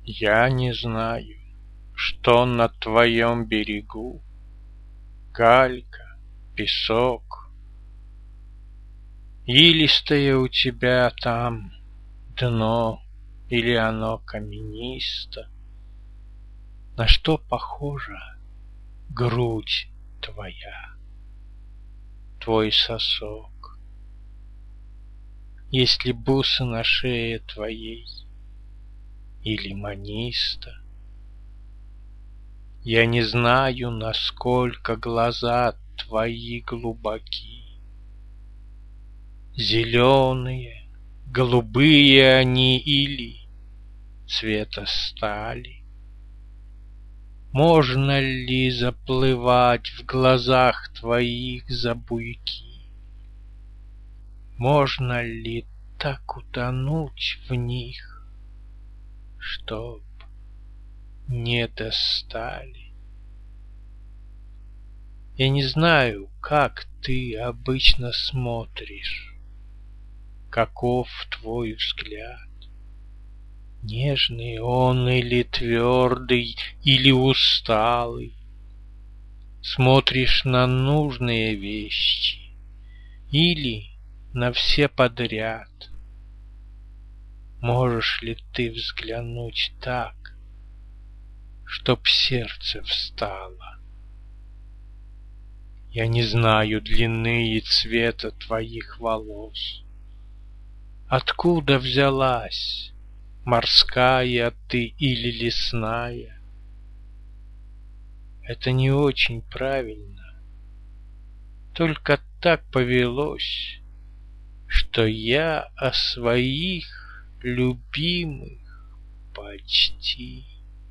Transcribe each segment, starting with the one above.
Я не знаю, что на твоем берегу. Галька, песок. Илистое у тебя там дно, или оно каменисто? На что похожа грудь твоя, твой сосок? Есть ли бусы на шее твоей или маниста? Я не знаю, насколько глаза твои глубоки. Зеленые, голубые они или цвета стали. Можно ли заплывать в глазах твоих за буйки? Можно ли так утонуть в них, чтоб не достали? Я не знаю, как ты обычно смотришь, каков твой взгляд. Нежный он или твердый, или усталый. Смотришь на нужные вещи или на все подряд. Можешь ли ты взглянуть так, чтоб сердце встало? Я не знаю длины и цвета твоих волос. Откуда взялась, морская ты или лесная? Это не очень правильно. Только так повелось, что я о своих любимых почти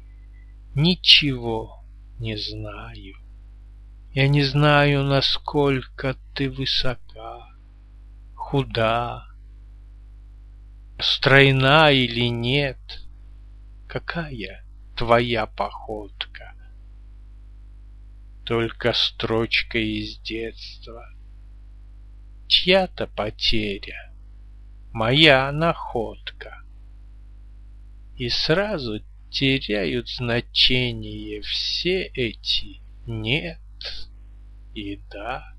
ничего не знаю. Я не знаю, насколько ты высока, худа, стройна или нет. Какая твоя походка? Только строчка из детства. Чья-то потеря, моя находка. И сразу теряют значение все эти «нет» и «да».